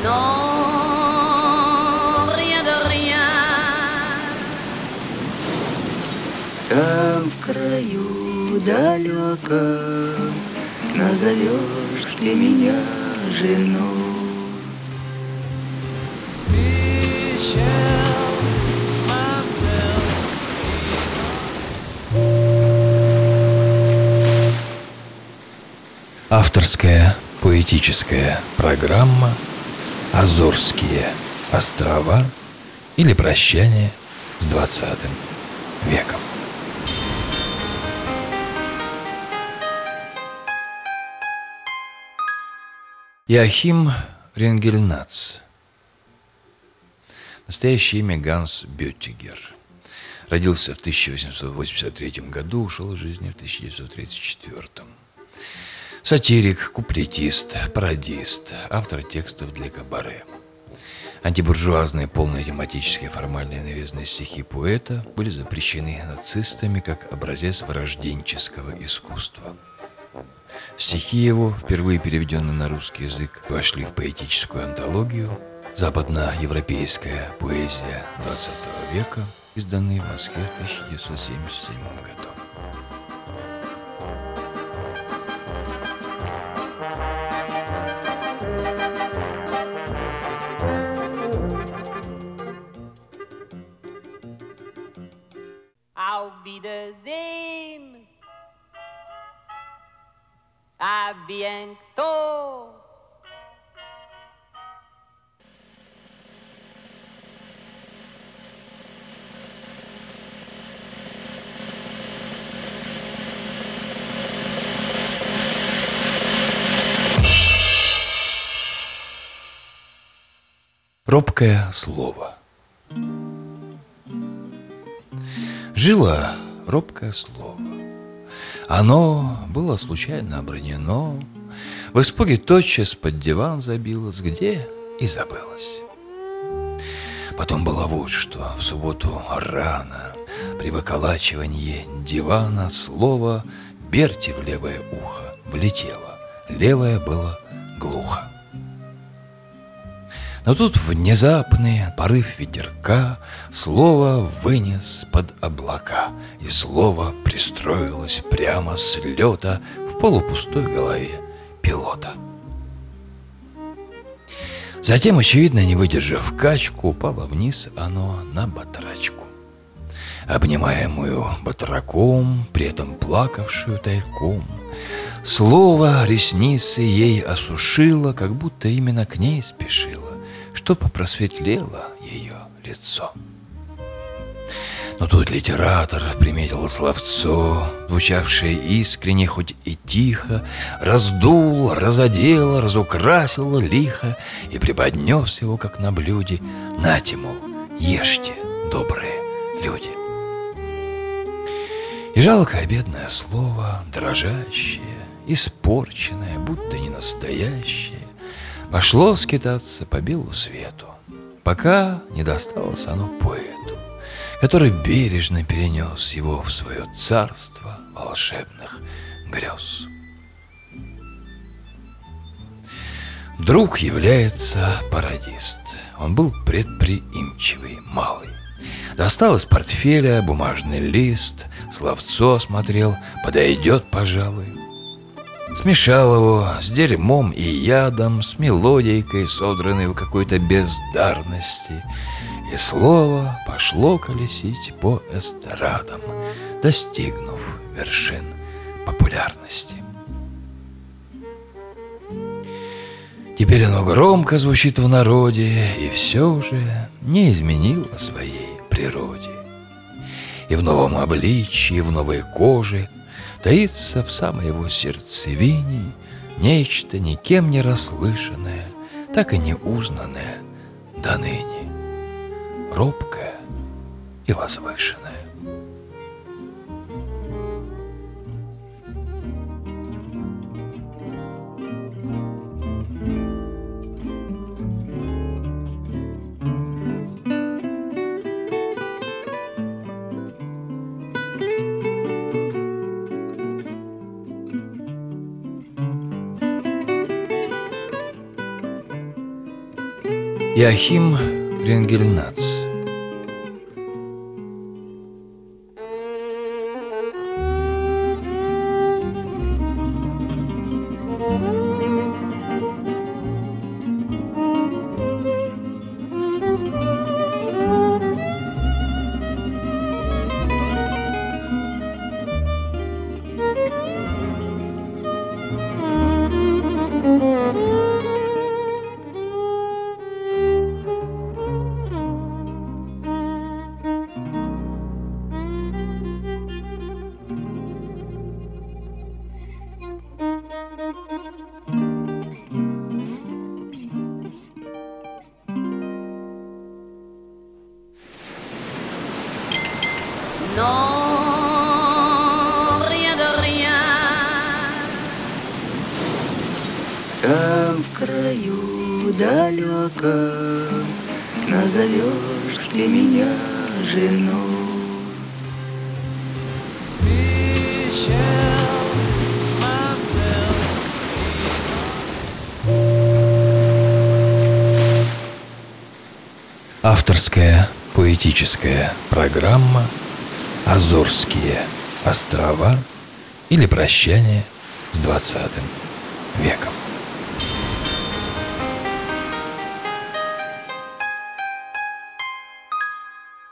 Non, rien de rien. Там в краю далеком назовешь ты меня женой. Авторская поэтическая программа «Азорские острова» или «Прощание с 20 веком». Иоахим Рингельнац. Настоящее имя Ганс Беттигер. Родился в 1883 году, ушел из жизни в 1934. Сатирик, куплетист, пародист, автор текстов для кабаре. Антибуржуазные, полные тематические, формальные, навязанные стихи поэта были запрещены нацистами как образец вырожденческого искусства. Стихи его, впервые переведенные на русский язык, вошли в поэтическую антологию «Западноевропейская поэзия XX века», изданные в Москве в 1977 году. Auf Wiedersehen. A bientôt. Робкое слово. Жило робкое слово. Оно было случайно обронено, в испуге тотчас под диван забилось, где и забылось. Потом было вот что: в субботу рано при выколачивании дивана слово «Берти» в левое ухо влетело, левое было глухо. Но тут внезапный порыв ветерка слово вынес под облака, и слово пристроилось прямо с лета в полупустой голове пилота. Затем, очевидно, не выдержав качку, упало вниз оно на батрачку, обнимаемую батраком, при этом плакавшую тайком. Слово ресницы ей осушило, как будто именно к ней спешило, чтоб просветлело ее лицо. Но тут литератор приметил словцо, звучавшее искренне, хоть и тихо, раздул, разодел, разукрасил лихо и преподнес его, как на блюде. Нате, мол, ешьте, добрые люди. И жалкое бедное слово, дрожащее, испорченное, будто не настоящее, пошло скитаться по белу свету, пока не досталось оно поэту, который бережно перенес его в свое царство волшебных грез. Вдруг является пародист. Он был предприимчивый, малый. Достал из портфеля бумажный лист, словцо осмотрел, подойдет, пожалуй. Смешал его с дерьмом и ядом, с мелодийкой, содранной в какой-то бездарности, и слово пошло колесить по эстрадам, достигнув вершин популярности. Теперь оно громко звучит в народе, и все же не изменило своей природе. И в новом обличии, в новой коже таится в самой его сердцевине нечто никем не расслышанное, так и не узнанное до ныне, робкое и возвышенное. Иоахим Рингельнац. Non, rien de rien. Там в краю далеком назовешь ты меня женой. Авторская поэтическая программа «Азорские острова» или «Прощание с 20 веком».